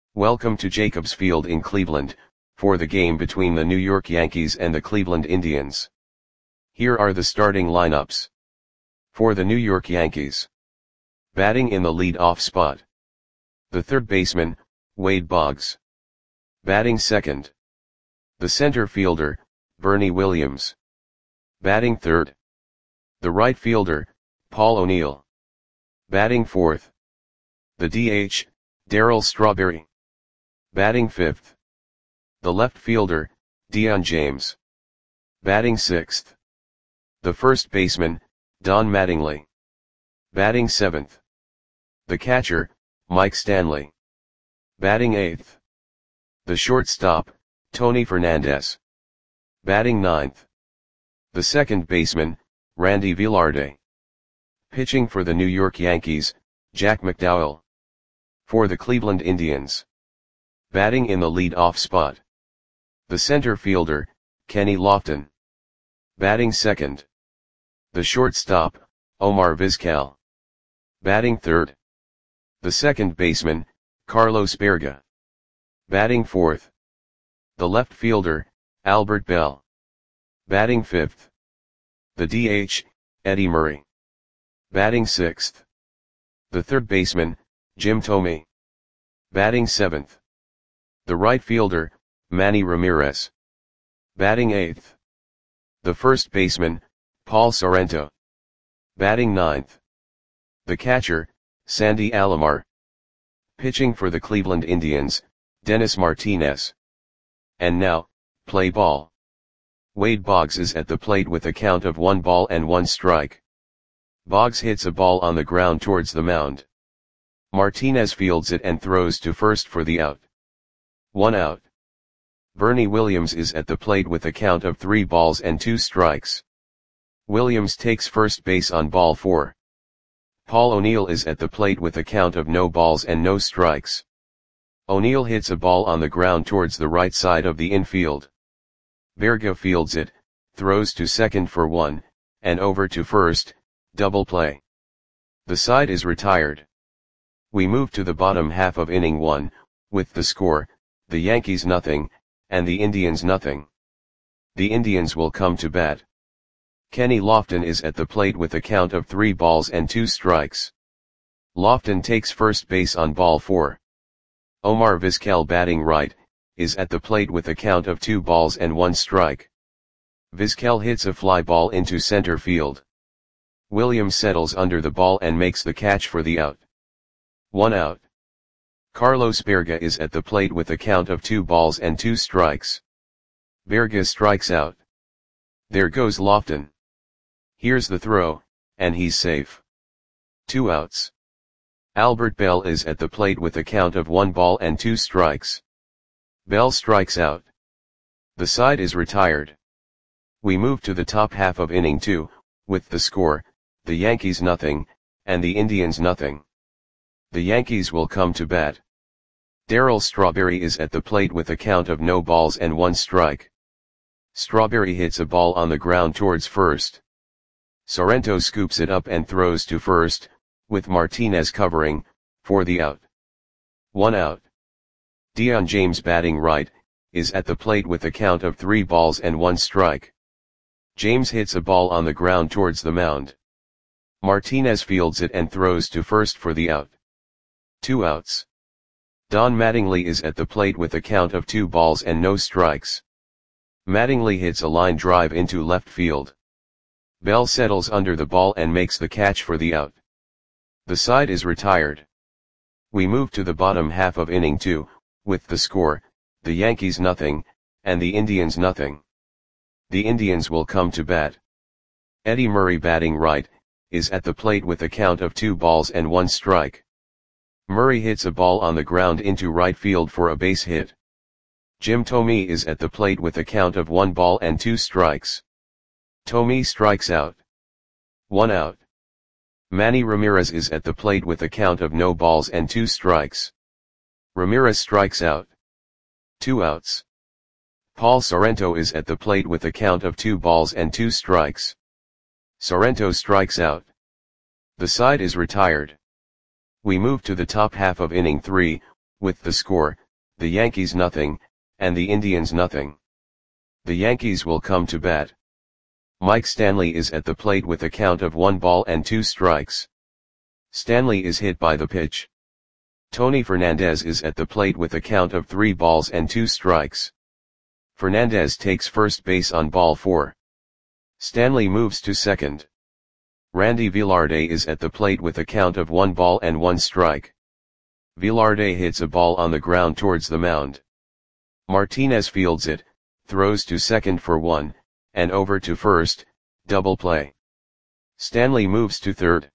Welcome to Jacobs Field in Cleveland, for the game between the New York Yankees and the Cleveland Indians. Here are the starting lineups. For the New York Yankees. Batting in the lead-off spot. The third baseman, Wade Boggs. Batting second. The center fielder, Bernie Williams. Batting third. The right fielder, Paul O'Neill. Batting fourth. The DH, Darryl Strawberry. Batting fifth. The left fielder, Dion James. Batting sixth. The first baseman, Don Mattingly. Batting seventh. The catcher, Mike Stanley. Batting eighth. The shortstop, Tony Fernandez. Batting ninth. The second baseman, Randy Velarde. Pitching for the New York Yankees, Jack McDowell. For the Cleveland Indians. Batting in the lead-off spot. The center fielder, Kenny Lofton. Batting second. The shortstop, Omar Vizquel. Batting third. The second baseman, Carlos Baerga. Batting fourth. The left fielder, Albert Bell. Batting fifth. The DH, Eddie Murray. Batting sixth. The third baseman, Jim Thome. Batting seventh. The right fielder, Manny Ramirez. Batting eighth. The first baseman, Paul Sorrento. Batting ninth. The catcher, Sandy Alomar. Pitching for the Cleveland Indians, Dennis Martinez. And now, play ball. Wade Boggs is at the plate with a count of 1 strike. Boggs hits a ball on the ground towards the mound. Martinez fields it and throws to first for the out. 1 out. Bernie Williams is at the plate with a count of 3 strikes. Williams takes first base on ball 4. Paul O'Neill is at the plate with a count of no strikes. O'Neill hits a ball on the ground towards the right side of the infield. Baerga fields it, throws to second for 1, and over to first, double play. The side is retired. We move to the bottom half of inning 1, with the score, the Yankees nothing, and the Indians nothing. The Indians will come to bat. Kenny Lofton is at the plate with a count of 3 strikes. Lofton takes first base on ball 4. Omar Vizquel, batting right, is at the plate with a count of 2 strike. Vizquel hits a fly ball into center field. Williams settles under the ball and makes the catch for the out. 1 out. Carlos Baerga is at the plate with a count of 2 strikes. Baerga strikes out. There goes Lofton. Here's the throw, and he's safe. 2 outs. Albert Bell is at the plate with a count of 1 strikes. Bell strikes out. The side is retired. We move to the top half of inning 2, with the score, the Yankees nothing, and the Indians nothing. The Yankees will come to bat. Darryl Strawberry is at the plate with a count of no balls and 1 strike. Strawberry hits a ball on the ground towards first. Sorrento scoops it up and throws to first, with Martinez covering, for the out. 1 out. Dion James, batting right, is at the plate with a count of 3 strike. James hits a ball on the ground towards the mound. Martinez fields it and throws to first for the out. 2 outs. Don Mattingly is at the plate with a count of 2 strikes. Mattingly hits a line drive into left field. Bell settles under the ball and makes the catch for the out. The side is retired. We move to the bottom half of inning 2, with the score, the Yankees nothing, and the Indians nothing. The Indians will come to bat. Eddie Murray, batting right, is at the plate with a count of 2 strike. Murray hits a ball on the ground into right field for a base hit. Jim Thome is at the plate with a count of 1 strikes. Thome strikes out. 1 out. Manny Ramirez is at the plate with a count of no strikes. Ramirez strikes out. 2 outs. Paul Sorrento is at the plate with a count of 2 strikes. Sorrento strikes out. The side is retired. We move to the top half of inning 3, with the score, the Yankees nothing, and the Indians nothing. The Yankees will come to bat. Mike Stanley is at the plate with a count of 1 ball and 2 strikes. Stanley is hit by the pitch. Tony Fernandez is at the plate with a count of 3 balls and 2 strikes. Fernandez takes first base on ball 4. Stanley moves to second. Randy Velarde is at the plate with a count of 1 ball and 1 strike. Velarde hits a ball on the ground towards the mound. Martinez fields it, throws to second for 1, and over to first, double play. Stanley moves to third.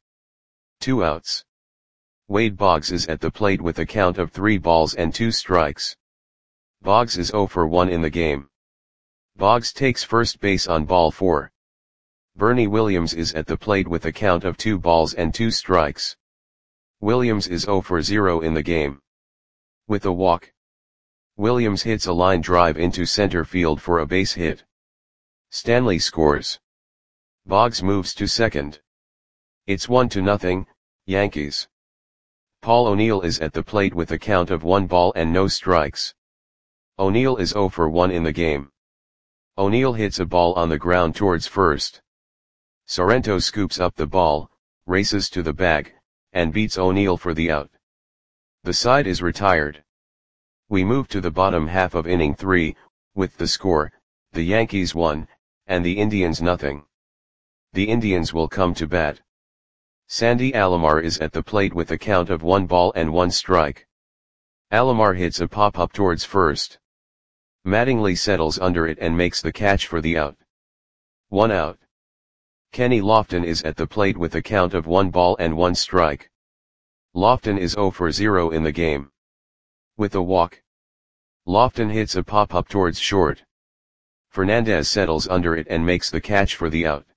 2 outs. Wade Boggs is at the plate with a count of 3 balls and 2 strikes. Boggs is 0 for 1 in the game. Boggs takes first base on ball 4. Bernie Williams is at the plate with a count of 2 balls and 2 strikes. Williams is 0 for 0 in the game. With a walk, Williams hits a line drive into center field for a base hit. Stanley scores. Boggs moves to second. It's 1-0, Yankees. Paul O'Neill is at the plate with a count of 1 ball and no strikes. O'Neill is 0 for 1 in the game. O'Neill hits a ball on the ground towards first. Sorrento scoops up the ball, races to the bag, and beats O'Neill for the out. The side is retired. We move to the bottom half of inning 3, with the score, the Yankees 1, and the Indians nothing. The Indians will come to bat. Sandy Alomar is at the plate with a count of 1 ball and 1 strike. Alomar hits a pop-up towards first. Mattingly settles under it and makes the catch for the out. 1 out. Kenny Lofton is at the plate with a count of 1 ball and 1 strike. Lofton is 0 for 0 in the game. With a walk, Lofton hits a pop-up towards short. Fernandez settles under it and makes the catch for the out.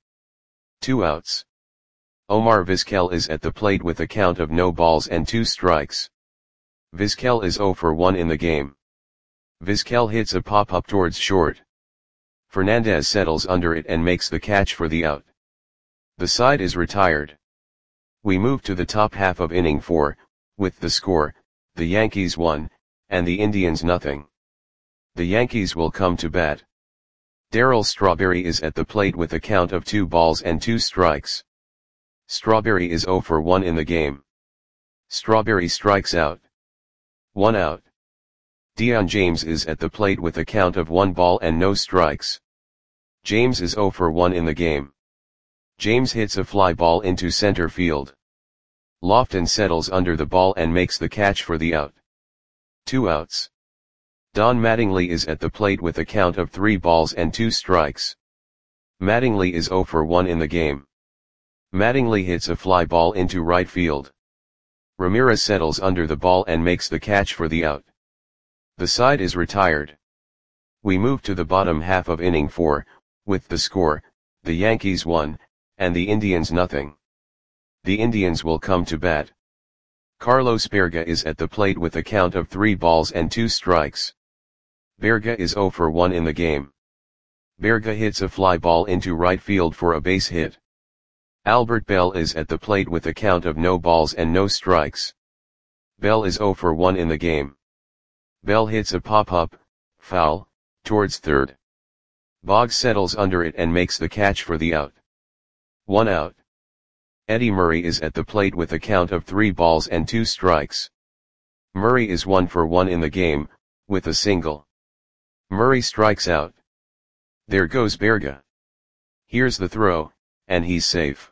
2 outs. Omar Vizquel is at the plate with a count of no balls and 2 strikes. Vizquel is 0 for 1 in the game. Vizquel hits a pop-up towards short. Fernandez settles under it and makes the catch for the out. The side is retired. We move to the top half of inning 4, with the score, the Yankees 1, and the Indians nothing. The Yankees will come to bat. Darryl Strawberry is at the plate with a count of 2 balls and 2 strikes. Strawberry is 0 for 1 in the game. Strawberry strikes out. 1 out. Dion James is at the plate with a count of 1 ball and no strikes. James is 0 for 1 in the game. James hits a fly ball into center field. Lofton settles under the ball and makes the catch for the out. 2 outs. Don Mattingly is at the plate with a count of 3 balls and 2 strikes. Mattingly is 0 for 1 in the game. Mattingly hits a fly ball into right field. Ramirez settles under the ball and makes the catch for the out. The side is retired. We move to the bottom half of inning 4, with the score, the Yankees 1, and the Indians nothing. The Indians will come to bat. Carlos Berga is at the plate with a count of 3 balls and 2 strikes. Berga is 0 for 1 in the game. Berga hits a fly ball into right field for a base hit. Albert Bell is at the plate with a count of no balls and no strikes. Bell is 0 for 1 in the game. Bell hits a pop-up, foul, towards third. Boggs settles under it and makes the catch for the out. 1 out. Eddie Murray is at the plate with a count of 3 balls and 2 strikes. Murray is 1 for 1 in the game, with a single. Murray strikes out. There goes Berga. Here's the throw, and he's safe.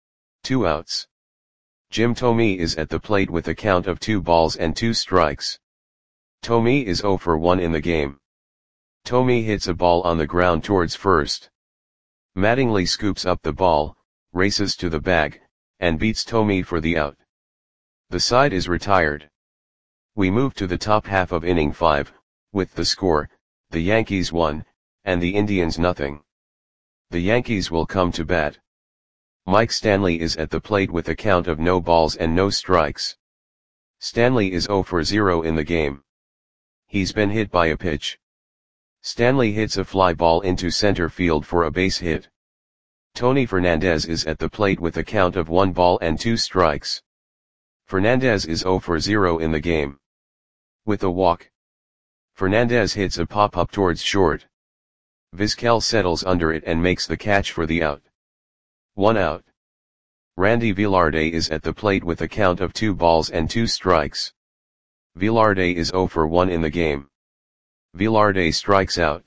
2 outs. Jim Thome is at the plate with a count of 2 balls and 2 strikes. Thome is 0 for 1 in the game. Thome hits a ball on the ground towards first. Mattingly scoops up the ball, races to the bag, and beats Thome for the out. The side is retired. We move to the top half of inning 5, with the score, the Yankees 1, and the Indians nothing. The Yankees will come to bat. Mike Stanley is at the plate with a count of no balls and no strikes. Stanley is 0 for 0 in the game. He's been hit by a pitch. Stanley hits a fly ball into center field for a base hit. Tony Fernandez is at the plate with a count of 1 ball and 2 strikes. Fernandez is 0 for 0 in the game. With a walk. Fernandez hits a pop-up towards short. Vizquel settles under it and makes the catch for the out. 1 out. Randy Velarde is at the plate with a count of 2 balls and 2 strikes. Velarde is 0 for 1 in the game. Velarde strikes out.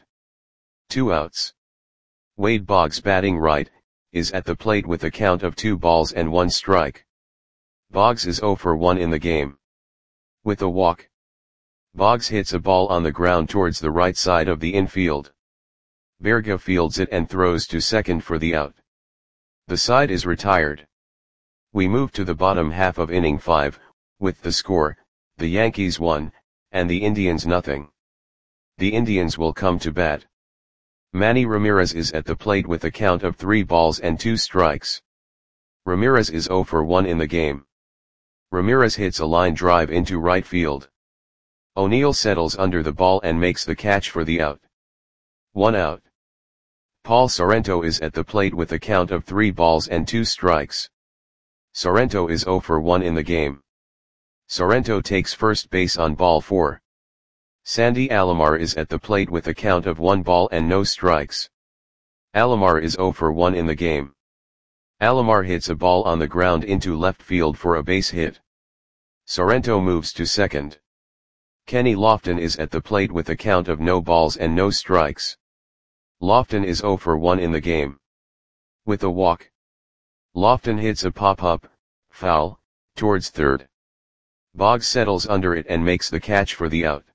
2 outs. Wade Boggs, batting right, is at the plate with a count of 2 balls and 1 strike. Boggs is 0 for 1 in the game. With a walk. Boggs hits a ball on the ground towards the right side of the infield. Berga fields it and throws to second for the out. The side is retired. We move to the bottom half of inning 5, with the score, the Yankees 1, and the Indians nothing. The Indians will come to bat. Manny Ramirez is at the plate with a count of 3 balls and 2 strikes. Ramirez is 0 for 1 in the game. Ramirez hits a line drive into right field. O'Neill settles under the ball and makes the catch for the out. 1 out. Paul Sorrento is at the plate with a count of 3 balls and 2 strikes. Sorrento is 0 for 1 in the game. Sorrento takes first base on ball 4. Sandy Alomar is at the plate with a count of 1 ball and no strikes. Alomar is 0 for 1 in the game. Alomar hits a ball on the ground into left field for a base hit. Sorrento moves to second. Kenny Lofton is at the plate with a count of no balls and no strikes. Lofton is 0 for 1 in the game. With a walk. Lofton hits a pop-up, foul, towards third. Boggs settles under it and makes the catch for the out.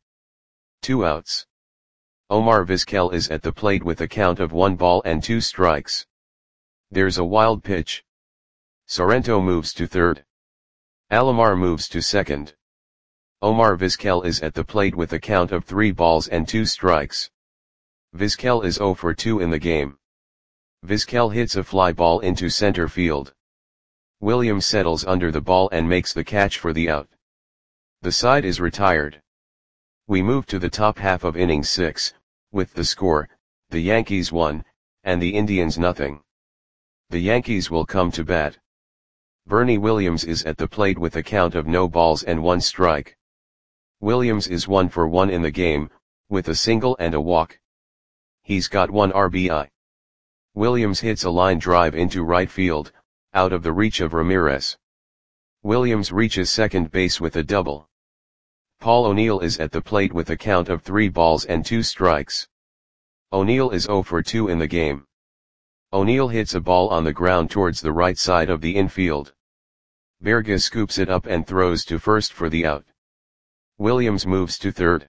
2 outs. Omar Vizquel is at the plate with a count of 1 ball and 2 strikes. There's a wild pitch. Sorrento moves to third. Alomar moves to second. Omar Vizquel is at the plate with a count of 3 balls and 2 strikes. Vizquel is 0 for 2 in the game. Vizquel hits a fly ball into center field. Williams settles under the ball and makes the catch for the out. The side is retired. We move to the top half of inning 6, with the score, the Yankees 1, and the Indians nothing. The Yankees will come to bat. Bernie Williams is at the plate with a count of no balls and 1 strike. Williams is 1 for 1 in the game, with a single and a walk. He's got 1 RBI. Williams hits a line drive into right field, out of the reach of Ramirez. Williams reaches second base with a double. Paul O'Neill is at the plate with a count of 3 balls and 2 strikes. O'Neill is 0 for 2 in the game. O'Neill hits a ball on the ground towards the right side of the infield. Berga scoops it up and throws to first for the out. Williams moves to third.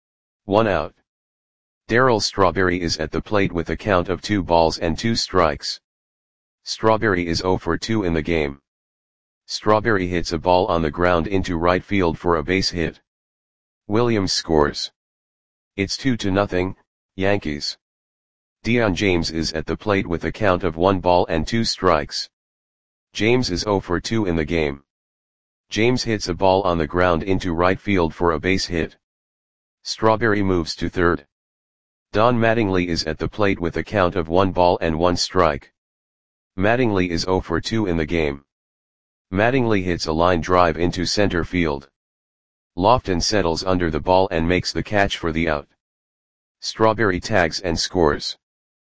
1 out. Darryl Strawberry is at the plate with a count of 2 balls and 2 strikes. Strawberry is 0 for 2 in the game. Strawberry hits a ball on the ground into right field for a base hit. Williams scores. It's 2-0, Yankees. Dion James is at the plate with a count of 1 ball and 2 strikes. James is 0 for 2 in the game. James hits a ball on the ground into right field for a base hit. Strawberry moves to third. Don Mattingly is at the plate with a count of 1 ball and 1 strike. Mattingly is 0 for 2 in the game. Mattingly hits a line drive into center field. Lofton settles under the ball and makes the catch for the out. Strawberry tags and scores.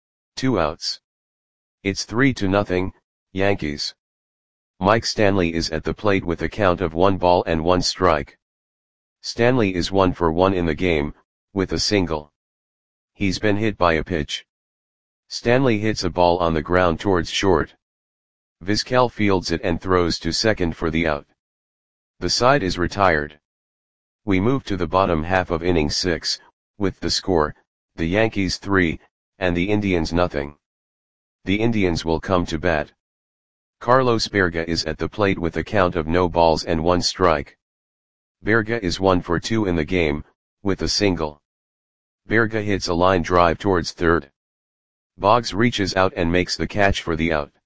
2 outs. It's 3-0, Yankees. Mike Stanley is at the plate with a count of 1 ball and 1 strike. Stanley is 1 for 1 in the game, with a single. He's been hit by a pitch. Stanley hits a ball on the ground towards short. Vizquel fields it and throws to second for the out. The side is retired. We move to the bottom half of inning 6, with the score, the Yankees 3, and the Indians nothing. The Indians will come to bat. Carlos Berga is at the plate with a count of no balls and 1 strike. Berga is 1 for 2 in the game, with a single. Berga hits a line drive towards third. Boggs reaches out and makes the catch for the out.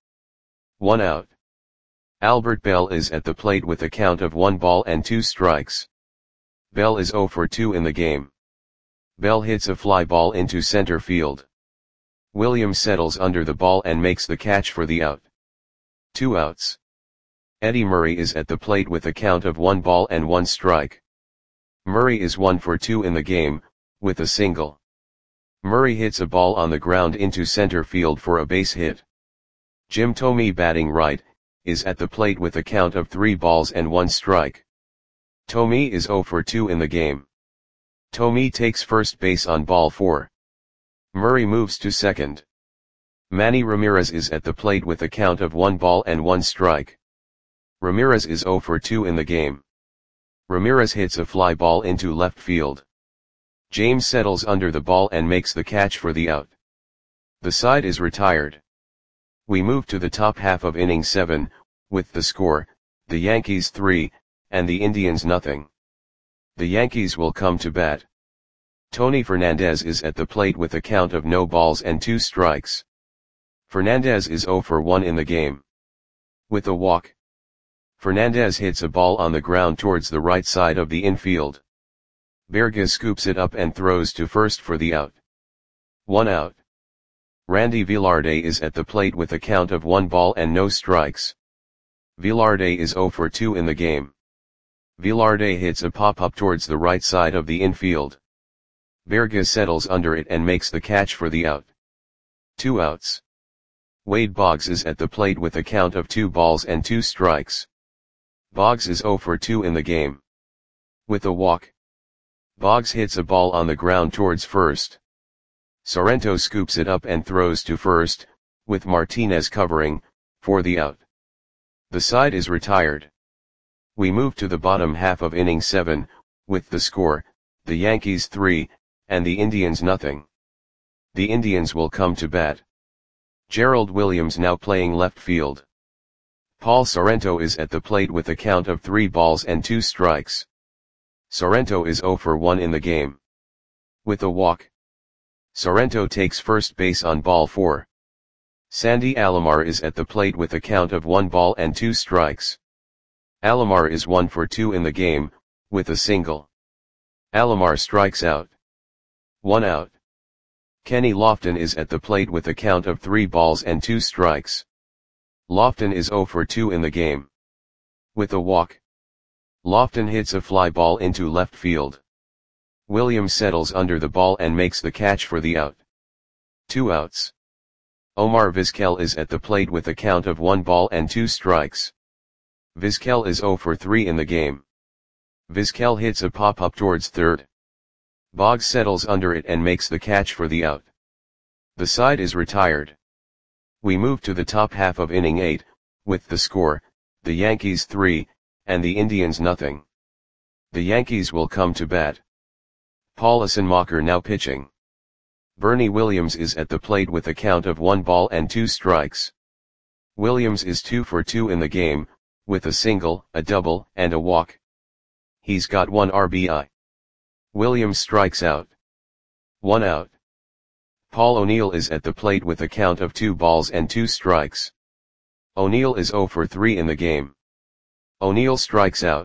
1 out. Albert Bell is at the plate with a count of 1 ball and 2 strikes. Bell is 0 for 2 in the game. Bell hits a fly ball into center field. Williams settles under the ball and makes the catch for the out. 2 outs. Eddie Murray is at the plate with a count of 1 ball and 1 strike. Murray is 1 for 2 in the game, with a single. Murray hits a ball on the ground into center field for a base hit. Jim Thome, batting right, is at the plate with a count of 3 balls and 1 strike. Thome is 0 for 2 in the game. Thome takes first base on ball 4. Murray moves to second. Manny Ramirez is at the plate with a count of 1 ball and 1 strike. Ramirez is 0 for 2 in the game. Ramirez hits a fly ball into left field. James settles under the ball and makes the catch for the out. The side is retired. We move to the top half of inning 7, with the score, the Yankees 3, and the Indians nothing. The Yankees will come to bat. Tony Fernandez is at the plate with a count of no balls and 2 strikes. Fernandez is 0 for 1 in the game. With a walk, Fernandez hits a ball on the ground towards the right side of the infield. Berga scoops it up and throws to first for the out. 1 out. Randy Velarde is at the plate with a count of 1 ball and no strikes. Velarde is 0 for 2 in the game. Velarde hits a pop-up towards the right side of the infield. Berga settles under it and makes the catch for the out. 2 outs. Wade Boggs is at the plate with a count of 2 balls and 2 strikes. Boggs is 0 for 2 in the game. With a walk, Boggs hits a ball on the ground towards first. Sorrento scoops it up and throws to first, with Martinez covering, for the out. The side is retired. We move to the bottom half of inning 7, with the score, the Yankees 3, and the Indians nothing. The Indians will come to bat. Gerald Williams now playing left field. Paul Sorrento is at the plate with a count of 3 balls and 2 strikes. Sorrento is 0 for 1 in the game. With a walk, Sorrento takes first base on ball 4. Sandy Alomar is at the plate with a count of 1 ball and 2 strikes. Alomar is 1 for 2 in the game, with a single. Alomar strikes out. 1 out. Kenny Lofton is at the plate with a count of 3 balls and 2 strikes. Lofton is 0 for 2 in the game. With a walk, Lofton hits a fly ball into left field. Williams settles under the ball and makes the catch for the out. 2 outs. Omar Vizquel is at the plate with a count of 1 ball and 2 strikes. Vizquel is 0 for 3 in the game. Vizquel hits a pop-up towards third. Boggs settles under it and makes the catch for the out. The side is retired. We move to the top half of inning 8, with the score, the Yankees 3, and the Indians nothing. The Yankees will come to bat. Paul Assenmacher now pitching. Bernie Williams is at the plate with a count of 1 ball and 2 strikes. Williams is 2 for 2 in the game, with a single, a double, and a walk. He's got 1 RBI. Williams strikes out. 1 out. Paul O'Neill is at the plate with a count of 2 balls and 2 strikes. O'Neill is 0 for 3 in the game. O'Neill strikes out.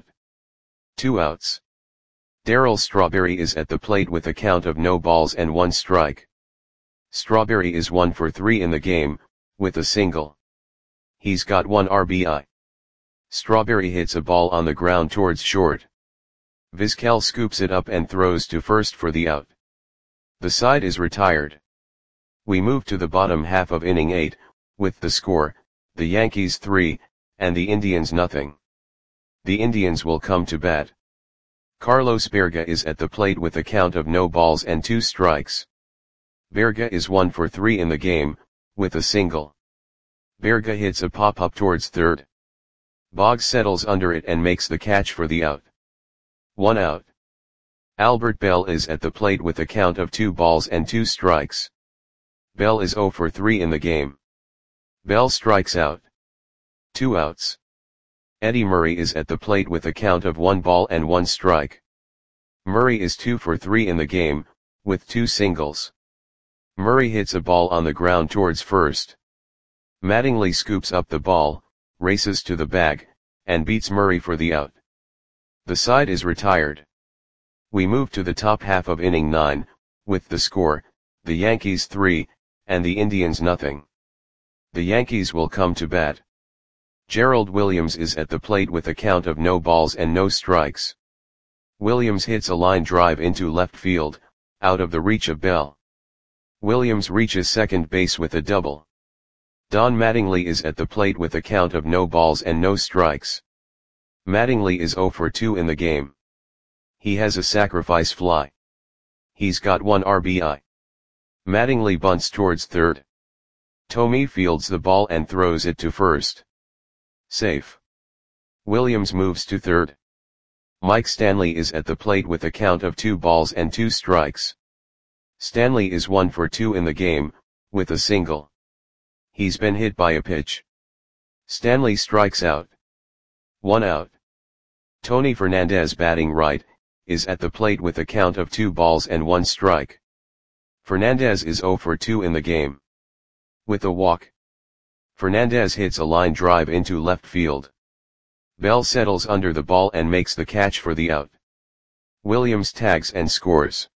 2 outs. Darryl Strawberry is at the plate with a count of no balls and 1 strike. Strawberry is 1 for 3 in the game, with a single. He's got 1 RBI. Strawberry hits a ball on the ground towards short. Vizquel scoops it up and throws to first for the out. The side is retired. We move to the bottom half of inning 8, with the score, the Yankees 3, and the Indians nothing. The Indians will come to bat. Carlos Berga is at the plate with a count of no balls and 2 strikes. Berga is 1 for 3 in the game, with a single. Berga hits a pop-up towards third. Boggs settles under it and makes the catch for the out. 1 out. Albert Bell is at the plate with a count of 2 balls and 2 strikes. Bell is 0 for 3 in the game. Bell strikes out. 2 outs. Eddie Murray is at the plate with a count of 1 ball and 1 strike. Murray is 2 for 3 in the game, with 2 singles. Murray hits a ball on the ground towards first. Mattingly scoops up the ball, races to the bag, and beats Murray for the out. The side is retired. We move to the top half of inning 9, with the score, the Yankees 3, and the Indians nothing. The Yankees will come to bat. Gerald Williams is at the plate with a count of no balls and no strikes. Williams hits a line drive into left field, out of the reach of Bell. Williams reaches second base with a double. Don Mattingly is at the plate with a count of no balls and no strikes. Mattingly is 0 for 2 in the game. He has a sacrifice fly. He's got 1 RBI. Mattingly bunts towards third. Thome fields the ball and throws it to first. Safe. Williams moves to third. Mike Stanley is at the plate with a count of 2 balls and 2 strikes. Stanley is 1 for 2 in the game, with a single. He's been hit by a pitch. Stanley strikes out. 1 out. Tony Fernandez, batting right, is at the plate with a count of 2 balls and 1 strike. Fernandez is 0 for 2 in the game. With a walk. Fernandez hits a line drive into left field. Bell settles under the ball and makes the catch for the out. Williams tags and scores.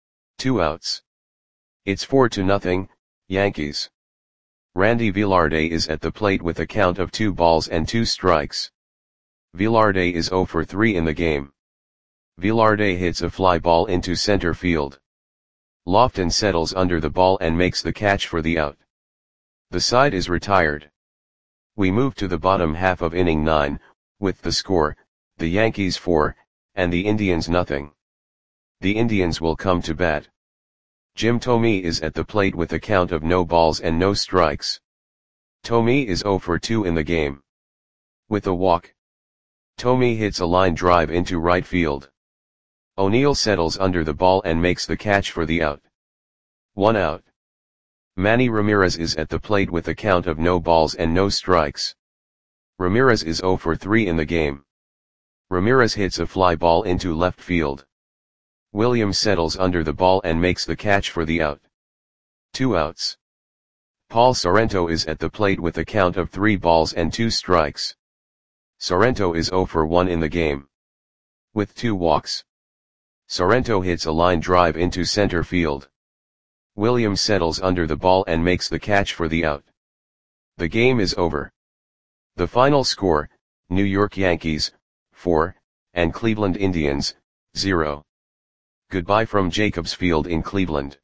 2 outs. It's 4-0, Yankees. Randy Velarde is at the plate with a count of 2 balls and 2 strikes. Velarde is 0 for 3 in the game. Velarde hits a fly ball into center field. Lofton settles under the ball and makes the catch for the out. The side is retired. We move to the bottom half of inning 9, with the score, the Yankees 4, and the Indians nothing. The Indians will come to bat. Jim Thome is at the plate with a count of no balls and no strikes. Thome is 0 for 2 in the game. With a walk. Thome hits a line drive into right field. O'Neill settles under the ball and makes the catch for the out. 1 out. Manny Ramirez is at the plate with a count of no balls and no strikes. Ramirez is 0 for 3 in the game. Ramirez hits a fly ball into left field. Williams settles under the ball and makes the catch for the out. 2 outs. Paul Sorrento is at the plate with a count of 3 balls and 2 strikes. Sorrento is 0 for 1 in the game. With 2 walks. Sorrento hits a line drive into center field. Williams settles under the ball and makes the catch for the out. The game is over. The final score, New York Yankees, 4, and Cleveland Indians, 0. Goodbye from Jacobs Field in Cleveland.